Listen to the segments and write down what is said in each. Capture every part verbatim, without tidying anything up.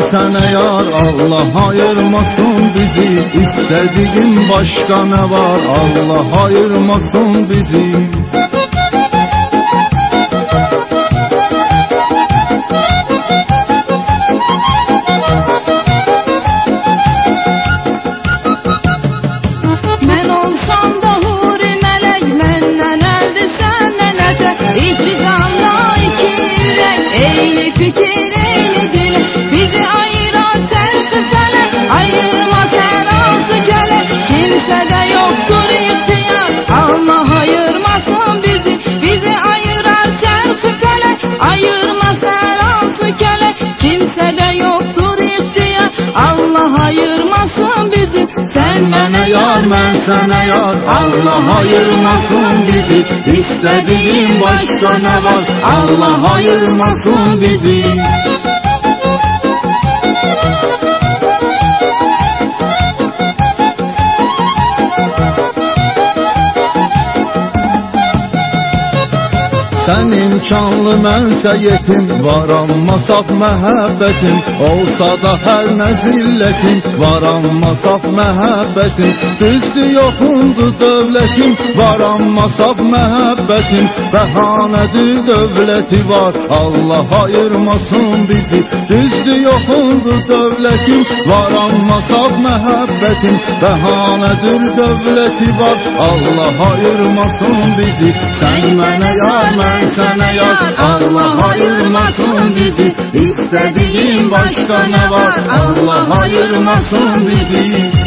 sənə yar, Allah ayırmasın bizi. İstədiyin başqa nə var, Allah ayırmasın bizi. Sen mənə yar, mən sənə yar, Allah ayırmasın bizi. İstədiyin başqa nə var, Allah ayırmasın bizi. Sən imkanlı, mənsə yetim, var amma saf məhəbbətin. Olsa da hər nə zillətin, var amma saf məhəbbətin. Düzdür yoxundur dövlətin, var amma saf məhəbbətin. Bəhanədir dövləti var, Allah ayırmasın bizi. Düzdür yoxundur dövlətin, var amma saf məhəbbətin. Bəhanədir dövləti var, Allah ayırmasın bizi. Sən mənə yar, mən sənə yar, Allah ayırmasın bizi. İstədiyin başqa nə var, Allah ayırmasın bizi.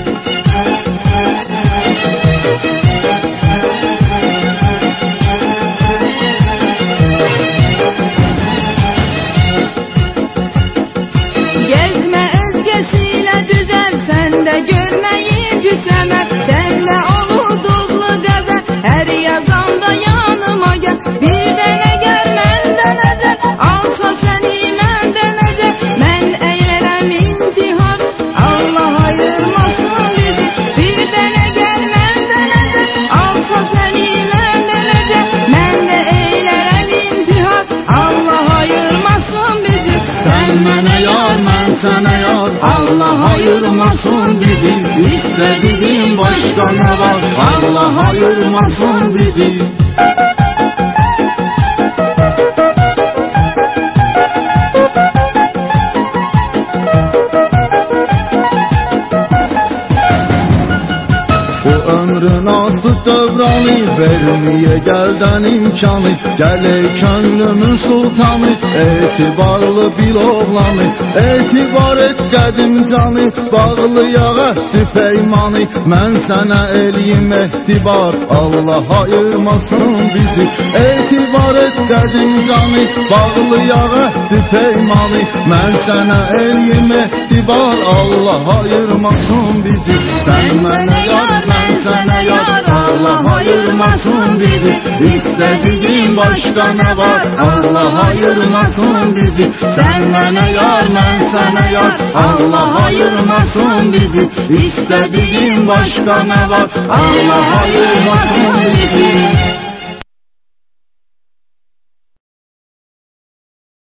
Gezmə özgəsilə düzəl, səndə görməyim gücəmə. Səndə olur duzlu qəzəl, hər yazanda yanıma gəl. Bir dənə gəl məndən əzəl, alsa səni məndən əzəl. Mən eylərəm intihar, Allah ayırmasın bizi. Bir dənə gəl məndən əzəl, alsa səni məndən əzəl. Mən də eylərəm intihar, Allah ayırmasın bizi. Sən mənə yar, mən sənə yar, Allah ayırmasın bizi. İstədiyin başqa nə var, Allah ayırmasın bizi. Ömrün azdı dövranı, verməyə gəldən imkanı. Gəl ey könlümün sultanı, etibarlı bil oğlanı. Etibar et qədim canı, bağlayaq əhdi peymanı. Mən sənə eləyim ehtibar, Allah ayırmasın bizi. Etibar et qədim canı, bağlayaq əhdi peymanı. Mən sənə eləyim ehtibar, Allah ayırmasın bizi. Sən mənə yar, mən sənə yar, Allah ayırmasın bizi. İstədiyin başqa nə var, Allah ayırmasın bizi. Sən mənə yar, mən sənə yar, Allah ayırmasın bizi. İstədiyin başqa nə var, Allah ayırmasın bizi.